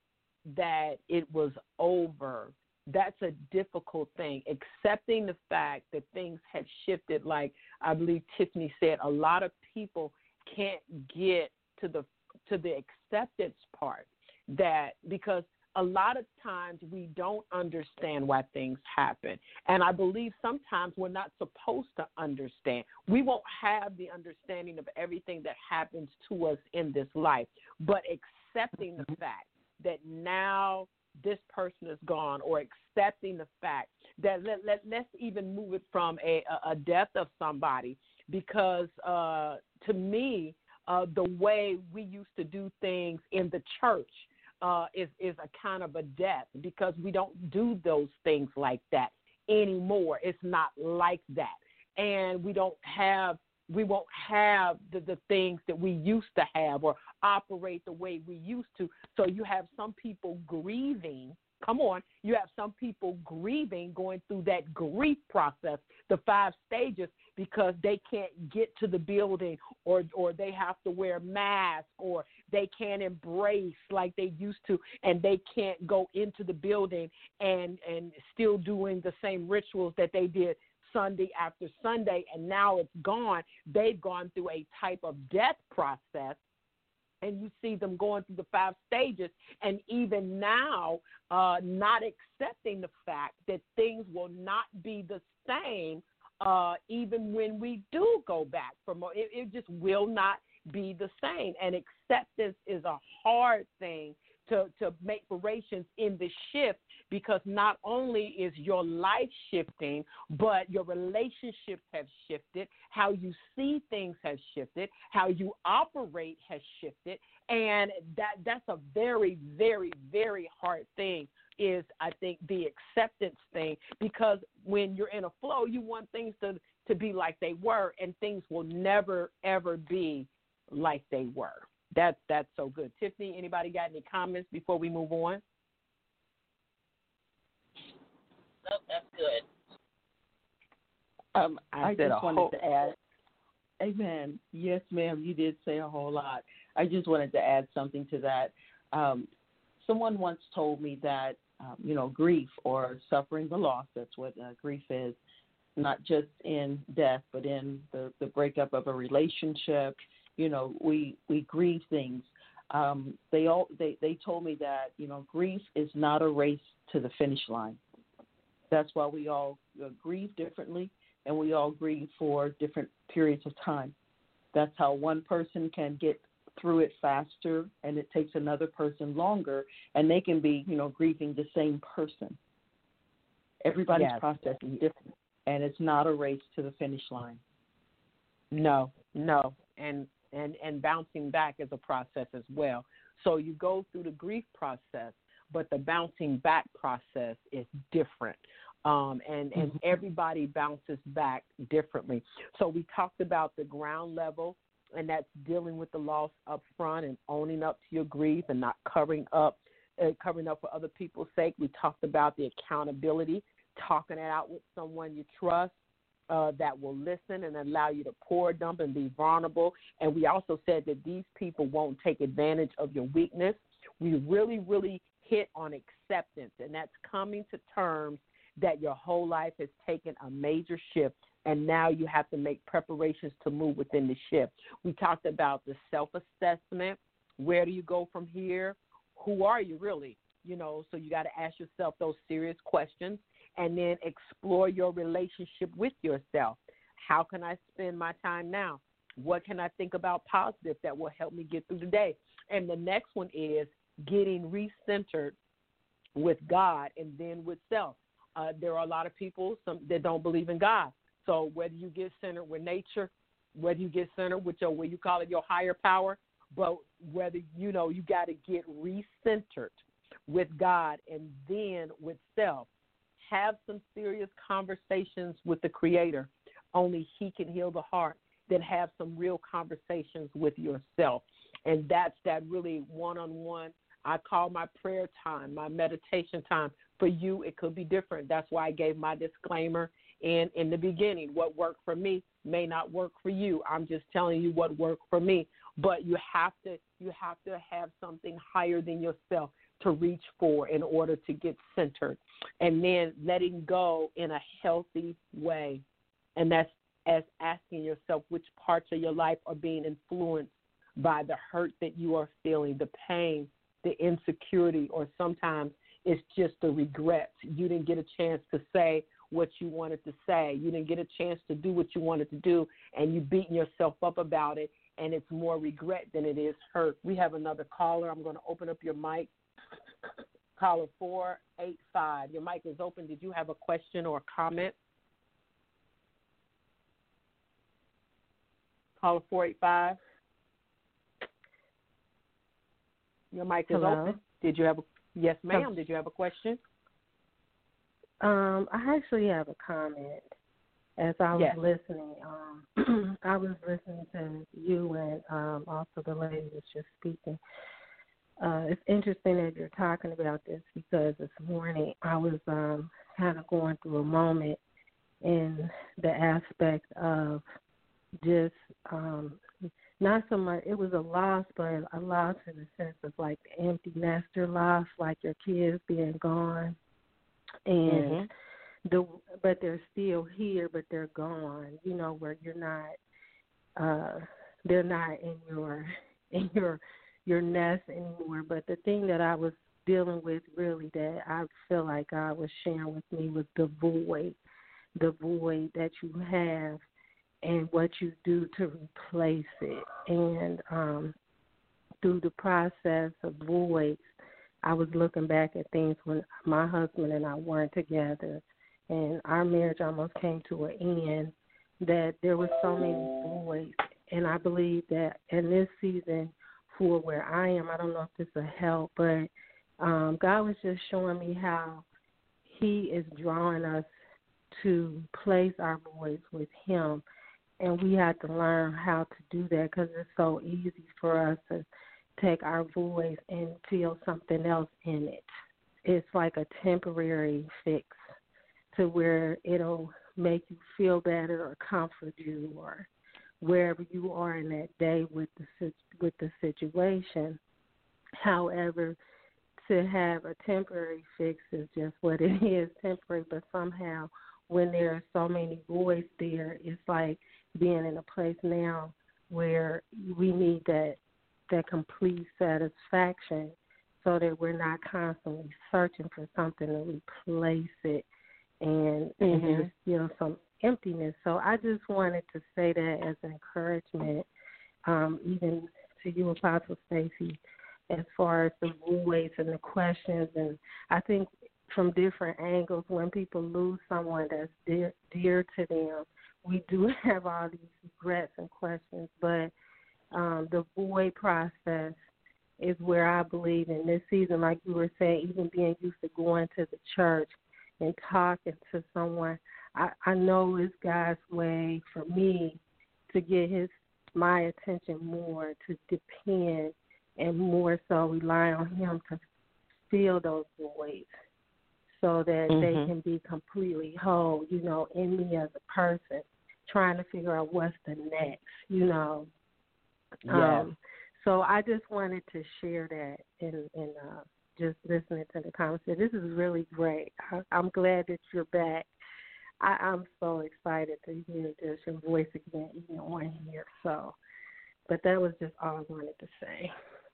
that it was over. That's a difficult thing. Accepting the fact that things had shifted, like I believe Tiffany said, a lot of people can't get to the to the acceptance part, that because a lot of times we don't understand why things happen. And I believe sometimes we're not supposed to understand. We won't have the understanding of everything that happens to us in this life, but accepting the fact that now this person is gone, or accepting the fact that let, let, let's even move it from a, a death of somebody, because uh, to me, uh, the way we used to do things in the church uh, is, is a kind of a death, because we don't do those things like that anymore. It's not like that. And we don't have we won't have the, the things that we used to have or operate the way we used to. So you have some people grieving. Come on. You have some people grieving, going through that grief process, the five stages, because they can't get to the building, or or they have to wear masks, or they can't embrace like they used to, and they can't go into the building and, and still doing the same rituals that they did Sunday after Sunday, and now it's gone. They've gone through a type of death process, and you see them going through the five stages, and even now uh, not accepting the fact that things will not be the same uh, even when we do go back. From it, it just will not be the same, and acceptance is a hard thing to, to make reparations in the shift, because not only is your life shifting, but your relationships have shifted, how you see things has shifted, how you operate has shifted, and that that's a very, very, very hard thing, is I think the acceptance thing, because when you're in a flow, you want things to, to be like they were, and things will never, ever be like they were. That, that's so good. Tiffany, anybody got any comments before we move on? Nope, that's good. Um, I, I just wanted whole... to add, amen. Yes, ma'am, you did say a whole lot. I just wanted to add something to that. Um, someone once told me that, um, you know, grief or suffering the loss, that's what uh, grief is, not just in death, but in the, the breakup of a relationship. You know, we, we grieve things. Um, they all they, they told me that, you know, grief is not a race to the finish line. That's why we all uh, grieve differently, and we all grieve for different periods of time. That's how one person can get through it faster, and it takes another person longer, and they can be, you know, grieving the same person. Everybody's Yes. process is different, and it's not a race to the finish line. No, no. And, and, and bouncing back is a process as well. So you go through the grief process, but the bouncing back process is different. Um, and, and everybody bounces back differently. So we talked about the ground level, and that's dealing with the loss up front and owning up to your grief and not covering up, uh, covering up for other people's sake. We talked about the accountability, talking it out with someone you trust uh, that will listen and allow you to pour dump and be vulnerable. And we also said that these people won't take advantage of your weakness. We really, really hit on acceptance, and that's coming to terms that your whole life has taken a major shift, and now you have to make preparations to move within the shift. We talked about the self-assessment. Where do you go from here? Who are you really? You know, so you got to ask yourself those serious questions, and then explore your relationship with yourself. How can I spend my time now? What can I think about positive that will help me get through the day? And the next one is getting recentered with God and then with self. Uh, there are a lot of people some, that don't believe in God. So whether you get centered with nature, whether you get centered with your, what you call it, your higher power, but whether, you know, you got to get recentered with God and then with self. Have some serious conversations with the Creator. Only He can heal the heart. Then have some real conversations with yourself. And that's that really one-on-one. I call my prayer time, my meditation time. For you, it could be different. That's why I gave my disclaimer in, in the beginning. What worked for me may not work for you. I'm just telling you what worked for me. But you have to you have to have something higher than yourself to reach for in order to get centered. And then letting go in a healthy way. And that's as asking yourself which parts of your life are being influenced by the hurt that you are feeling, the pain, the insecurity, or sometimes it's just the regrets. You didn't get a chance to say what you wanted to say. You didn't get a chance to do what you wanted to do, and you beating yourself up about it, and it's more regret than it is hurt. We have another caller. I'm going to open up your mic. Caller four eight five. Your mic is open. Did you have a question or a comment? Caller four eight five. Your mic is Hello? open. Did you have a yes, ma'am? Did you have a question? Um, I actually have a comment. As I was Yes. listening, um, I was listening to you and um, also the lady was just speaking. Uh, it's interesting that you're talking about this because this morning I was um, kind of going through a moment in the aspect of just um, not so much, it was a loss, but a loss in the sense of like the empty nester loss, like your kids being gone. And Mm-hmm. the but they're still here, but they're gone, you know, where you're not, uh, they're not in your, in your, your nest anymore. But the thing that I was dealing with really that I feel like God was sharing with me was the void, the void that you have and what you do to replace it. And um, through the process of voids, I was looking back at things when my husband and I weren't together and our marriage almost came to an end, that there were so many voids. And I believe that in this season for where I am, I don't know if this will help, but um, God was just showing me how he is drawing us to place our voids with him. And we have to learn how to do that because it's so easy for us to take our voice and feel something else in it. It's like a temporary fix to where it'll make you feel better or comfort you or wherever you are in that day with the with the situation. However, to have a temporary fix is just what it is, temporary, but somehow when there are so many boys there, it's like being in a place now where we need that that complete satisfaction so that we're not constantly searching for something to replace it and, mm-hmm. and there's still some emptiness. So I just wanted to say that as an encouragement, um, even to you, Apostle Stacy, as far as the voice and the questions. And I think from different angles, when people lose someone that's dear, dear to them, we do have all these regrets and questions. But um, the void process is where I believe in this season, like you were saying, even being used to going to the church and talking to someone, I, I know it's God's way for me to get his my attention more, to depend and more so rely on him to fill those voids so that mm-hmm. they can be completely whole, you know, in me as a person, trying to figure out what's the next, you know. Yeah. Um, so I just wanted to share that and, and uh, just listening to the conversation. This is really great. I, I'm glad that you're back. I, I'm so excited to hear just your voice again, even on here. So, but that was just all I wanted to say.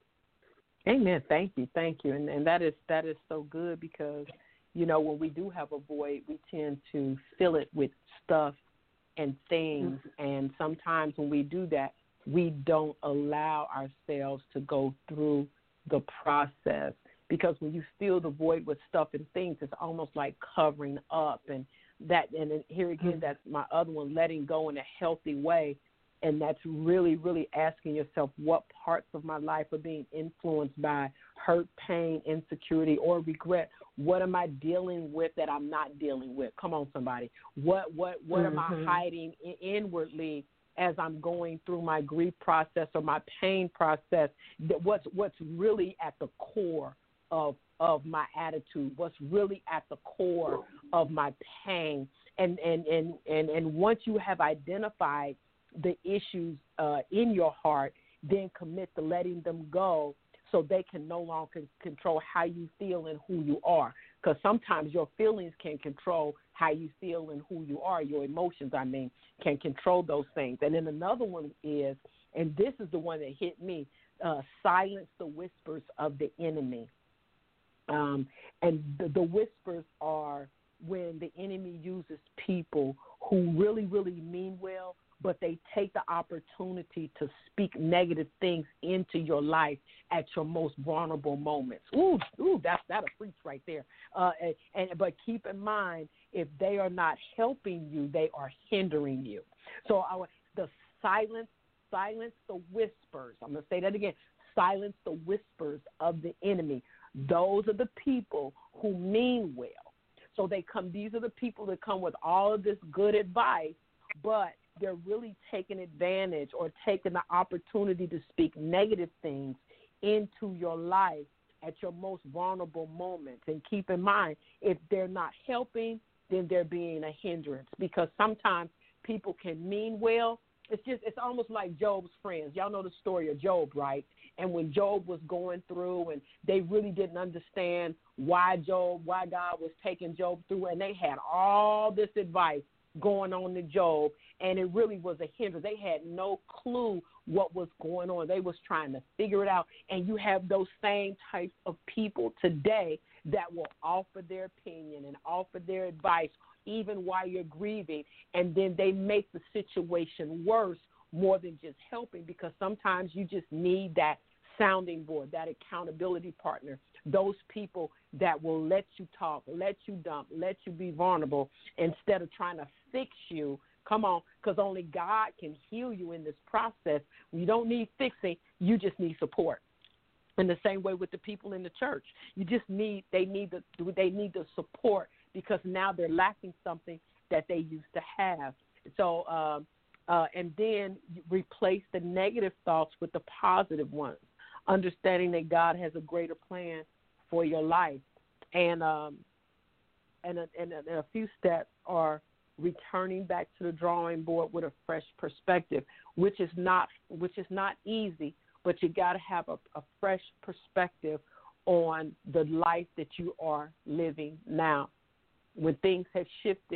Amen. Thank you. Thank you. And, and that is that is so good because, you know, when we do have a void, we tend to fill it with stuff and things. Mm-hmm. And sometimes when we do that, we don't allow ourselves to go through the process. Because when you fill the void with stuff and things, it's almost like covering up. And that, and then here again, mm-hmm. that's my other one, letting go in a healthy way. And that's really, really asking yourself what parts of my life are being influenced by hurt, pain, insecurity, or regret. What am I dealing with that I'm not dealing with? Come on, somebody. What what what mm-hmm. am I hiding in- inwardly as I'm going through my grief process or my pain process? What's what's really at the core of of my attitude? What's really at the core of my pain? And and and and, and once you have identified the issues uh, in your heart, then commit to letting them go so they can no longer control how you feel and who you are. Because sometimes your feelings can control how you feel and who you are. Your emotions, I mean, can control those things. And then another one is, and this is the one that hit me, uh, silence the whispers of the enemy. Um, and the, the whispers are when the enemy uses people who really, really mean well, but they take the opportunity to speak negative things into your life at your most vulnerable moments. Ooh, ooh, that's that a preach right there. Uh, and, and but keep in mind, if they are not helping you, they are hindering you. So I, the silence, silence the whispers. I'm going to say that again. Silence the whispers of the enemy. Those are the people who mean well. So they come. These are the people that come with all of this good advice, but they're really taking advantage or taking the opportunity to speak negative things into your life at your most vulnerable moments. And keep in mind, if they're not helping, then they're being a hindrance, because sometimes people can mean well. It's just, it's almost like Job's friends. Y'all know the story of Job, right? And when Job was going through and they really didn't understand why Job, why God was taking Job through, and they had all this advice going on to Job, and it really was a hindrance. They had no clue what was going on. They was trying to figure it out. And you have those same types of people today that will offer their opinion and offer their advice even while you're grieving, and then they make the situation worse more than just helping, because sometimes you just need that sounding board, that accountability partner, those people that will let you talk, let you dump, let you be vulnerable instead of trying to fix you. Come on, because only God can heal you in this process. You don't need fixing, you just need support. In the same way with the people in the church, you just need they need the they need the support, because now they're lacking something that they used to have. So, um, uh, and then replace the negative thoughts with the positive ones, understanding that God has a greater plan for your life. And um, and, a, and, a, and a few steps are returning back to the drawing board with a fresh perspective, which is not which is not easy, but you got to have a, a fresh perspective on the life that you are living now. When things have shifted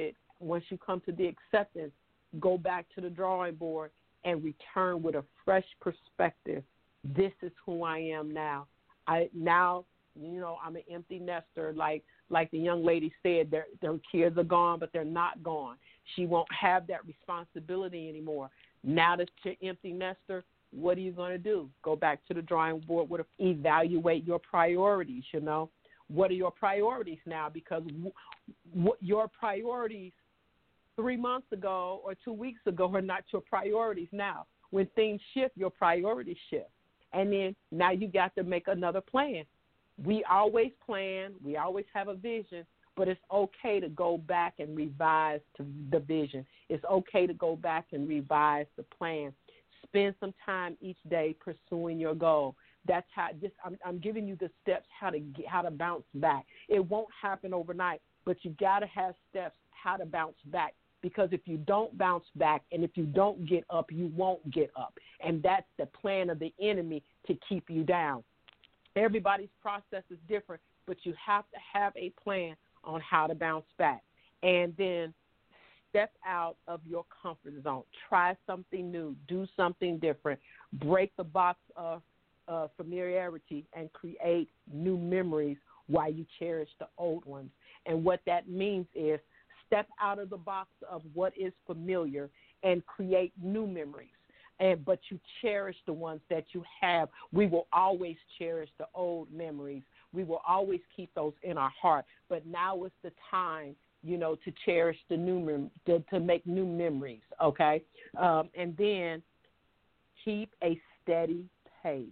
once you come to the acceptance, go back to the drawing board and return with a fresh perspective. This is who I am now. I now, you know, I'm an empty nester. Like like the young lady said, their their kids are gone, but they're not gone. She won't have that responsibility anymore. Now that you're empty nester, what are you going to do? Go back to the drawing board with a, evaluate your priorities. You know, what are your priorities now? Because w- w- your priorities three months ago or two weeks ago are not your priorities now. When things shift, your priorities shift. And then now you got to make another plan. We always plan. We always have a vision, but it's okay to go back and revise to the vision. It's okay to go back and revise the plan. Spend some time each day pursuing your goal. That's how this. I'm, I'm giving you the steps how to get, how to bounce back. It won't happen overnight, but you got to have steps how to bounce back. Because if you don't bounce back and if you don't get up, you won't get up. And that's the plan of the enemy to keep you down. Everybody's process is different, but you have to have a plan on how to bounce back. And then step out of your comfort zone. Try something new. Do something different. Break the box of uh, familiarity and create new memories while you cherish the old ones. And what that means is step out of the box of what is familiar and create new memories. And but you cherish the ones that you have. We will always cherish the old memories. We will always keep those in our heart. But now is the time, you know, to cherish the new mem- to, to make new memories. Okay, um, and then keep a steady pace.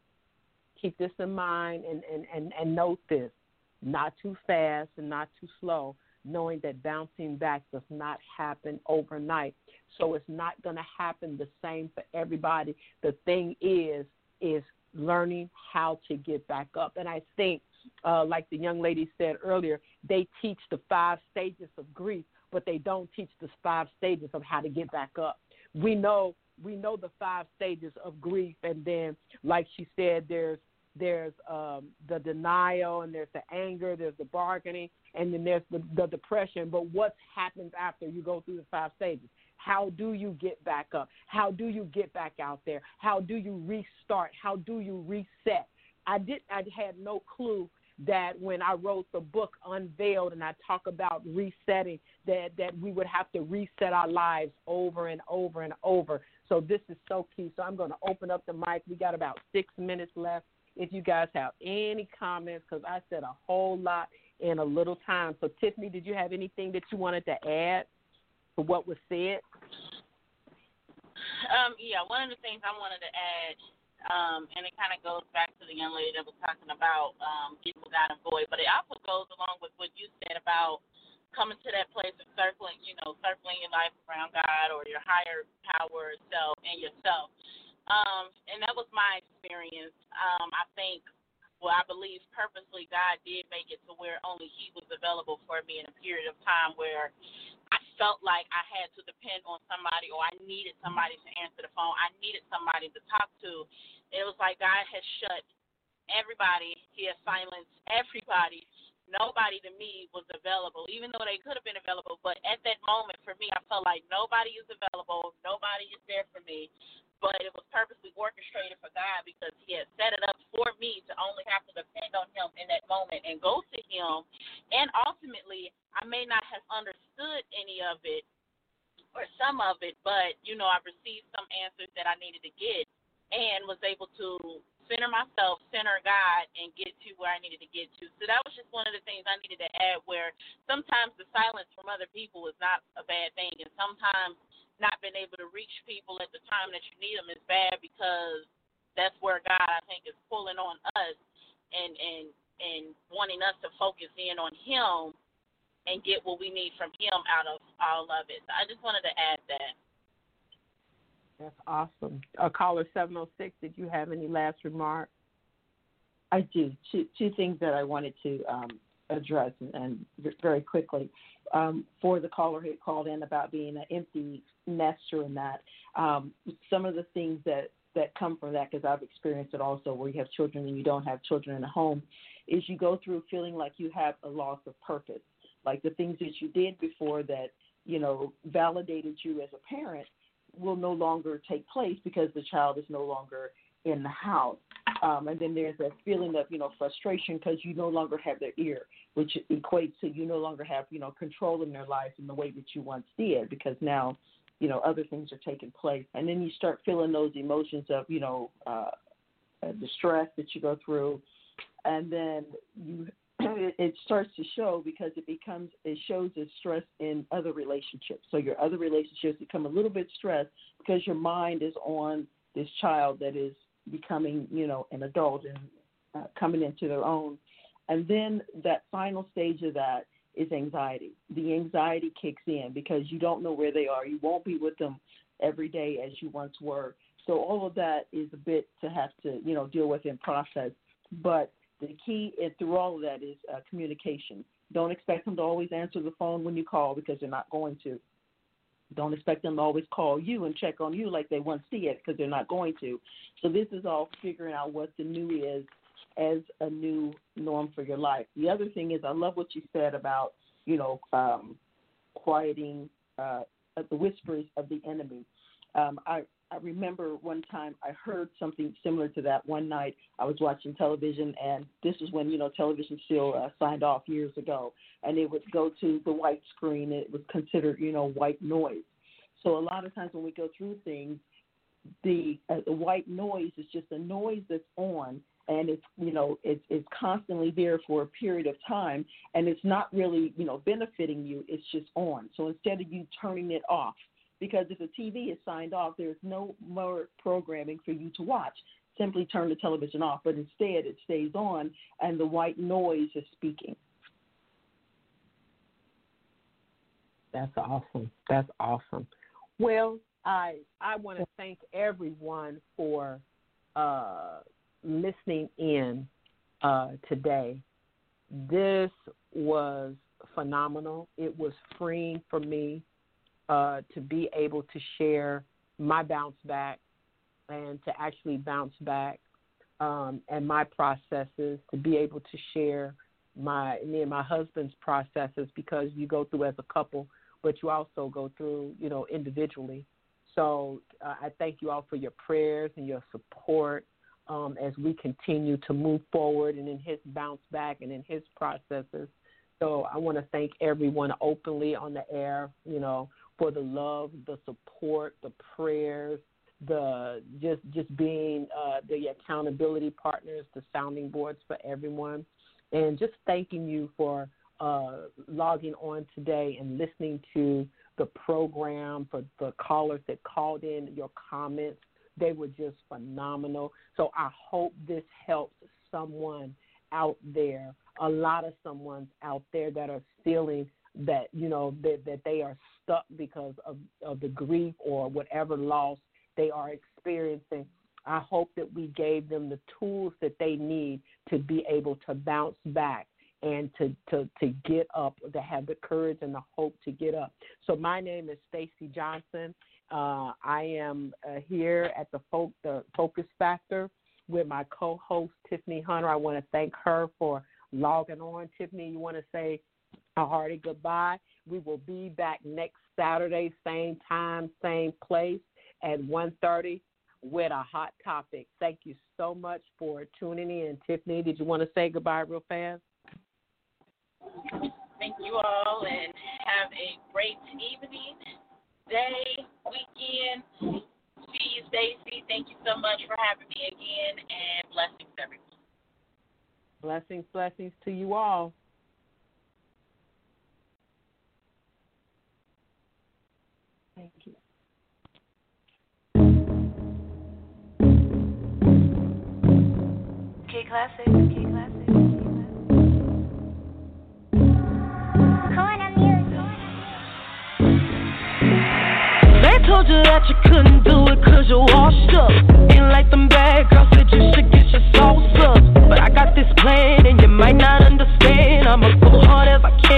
Keep this in mind and, and, and, and note this: not too fast and not too slow. Knowing that bouncing back does not happen overnight. So it's not going to happen the same for everybody. The thing is, is learning how to get back up. And I think, uh, like the young lady said earlier, they teach the five stages of grief, but they don't teach the five stages of how to get back up. We know, we know the five stages of grief. And then, like she said, there's There's um, the denial, and there's the anger, there's the bargaining, and then there's the, the depression. But what happens after you go through the five stages? How do you get back up? How do you get back out there? How do you restart? How do you reset? I did. I had no clue that when I wrote the book Unveiled, and I talk about resetting, that, that we would have to reset our lives over and over and over. So this is so key. So I'm going to open up the mic. We got about six minutes left. If you guys have any comments, because I said a whole lot in a little time. So, Tiffany, did you have anything that you wanted to add to what was said? Um, yeah, one of the things I wanted to add, um, and it kind of goes back to the young lady that was talking about um, getting without a void, but it also goes along with what you said about coming to that place of circling, you know, circling your life around God or your higher power self and yourself. Um, and that was my experience. Um, I think, well, I believe purposely God did make it to where only He was available for me in a period of time where I felt like I had to depend on somebody, or I needed somebody to answer the phone. I needed somebody to talk to. It was like God had shut everybody. He had silenced everybody. Nobody to me was available, even though they could have been available. But at that moment, for me, I felt like nobody is available. Nobody is there for me. But it was purposely orchestrated for God because He had set it up for me to only have to depend on Him in that moment and go to Him. And ultimately, I may not have understood any of it or some of it, but, you know, I received some answers that I needed to get and was able to center myself, center God, and get to where I needed to get to. So that was just one of the things I needed to add, where sometimes the silence from other people is not a bad thing, and sometimes not being able to reach people at the time that you need them is bad, because that's where God, I think, is pulling on us and and and wanting us to focus in on Him and get what we need from Him out of all of it. So I just wanted to add that. That's awesome. Uh, caller seven oh six, did you have any last remarks? I do. Two, two things that I wanted to um, address, and, and very quickly. Um, for the caller who called in about being an empty nester and that, um, some of the things that, that come from that, because I've experienced it also, where you have children and you don't have children in a home, is you go through feeling like you have a loss of purpose. Like the things that you did before that you know, validated you as a parent will no longer take place because the child is no longer in the house. Um, and then there's that feeling of, you know, frustration because you no longer have their ear, which equates to you no longer have, you know, control in their lives in the way that you once did, because now, you know, other things are taking place. And then you start feeling those emotions of, you know, uh, the stress that you go through. And then you it starts to show because it becomes, it shows as stress in other relationships. So your other relationships become a little bit stressed because your mind is on this child that is becoming, you know, an adult and uh, coming into their own. And then that final stage of that is anxiety. The anxiety kicks in because you don't know where they are. You won't be with them every day as you once were. So all of that is a bit to have to, you know, deal with and process. But the key through all of that is uh, communication. Don't expect them to always answer the phone when you call because they're not going to. Don't expect them to always call you and check on you like they once did because they're not going to. So this is all figuring out what the new is as a new norm for your life. The other thing is I love what you said about, you know, um, quieting uh, the whispers of the enemy. Um, I, I remember one time I heard something similar to that one night. I was watching television, and this was when, you know, television still uh, signed off years ago, and it would go to the white screen. It was considered, you know, white noise. So a lot of times when we go through things, the, uh, the white noise is just a noise that's on, and it's, you know, it's, it's constantly there for a period of time, and it's not really, you know, benefiting you. It's just on. So instead of you turning it off, because if the T V is signed off, there's no more programming for you to watch. Simply turn the television off, but instead it stays on, and the white noise is speaking. That's awesome. That's awesome. Well, I I want to thank everyone for uh, listening in uh, today. This was phenomenal. It was freeing for me uh, to be able to share my bounce back and to actually bounce back um, and my processes, to be able to share my me and my husband's processes, because you go through as a couple, but you also go through, you know, individually. So uh, I thank you all for your prayers and your support um, as we continue to move forward and in his bounce back and in his processes. So I want to thank everyone openly on the air, you know, for the love, the support, the prayers, the just just being uh, the accountability partners, the sounding boards for everyone, and just thanking you for uh, logging on today and listening to the program, for the callers that called in, your comments. They were just phenomenal. So I hope this helps someone out there, a lot of someone's out there that are feeling that, you know, that, that they are stuck because of, of the grief or whatever loss they are experiencing. I hope that we gave them the tools that they need to be able to bounce back and to, to, to get up, to have the courage and the hope to get up. So my name is Stacey Johnson. Uh, I am uh, here at the, Fo- the Focus Factor with my co-host, Tiffany Hunter. I want to thank her for logging on. Tiffany, you want to say a hearty goodbye? We will be back next Saturday, same time, same place at one thirty with a hot topic. Thank you so much for tuning in. Tiffany, did you want to say goodbye real fast? Thank you all, and have a great evening, day, weekend. See you, Stacey. Thank you so much for having me again, and blessings, everyone. Blessings, blessings to you all. Thank you. K Classic, K Classic, K Classic. They told you that you couldn't do it cause you're washed up. Ain't like them bad girls said you should get your sauce up. But I got this plan and you might not understand. I'ma go hard as I can.